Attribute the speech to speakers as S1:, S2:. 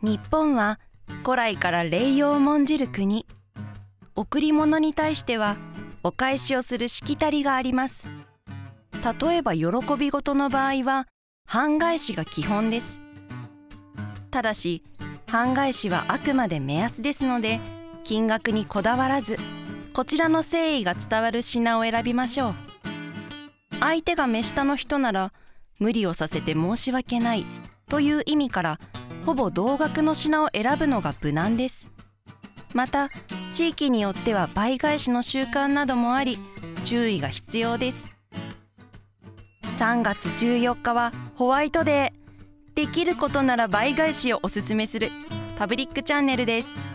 S1: 日本は古来から礼を重んじる国。贈り物に対してはお返しをするしきたりがあります。例えば喜び事の場合は半返しが基本です。ただし半返しはあくまで目安ですので、金額にこだわらずこちらの誠意が伝わる品を選びましょう。相手が目下の人なら無理をさせて申し訳ないという意味からほぼ同額の品を選ぶのが無難です。また地域によっては倍返しの習慣などもあり注意が必要です。3月14日はホワイトデー。できることなら倍返しをおすすめするパブリックチャンネルです。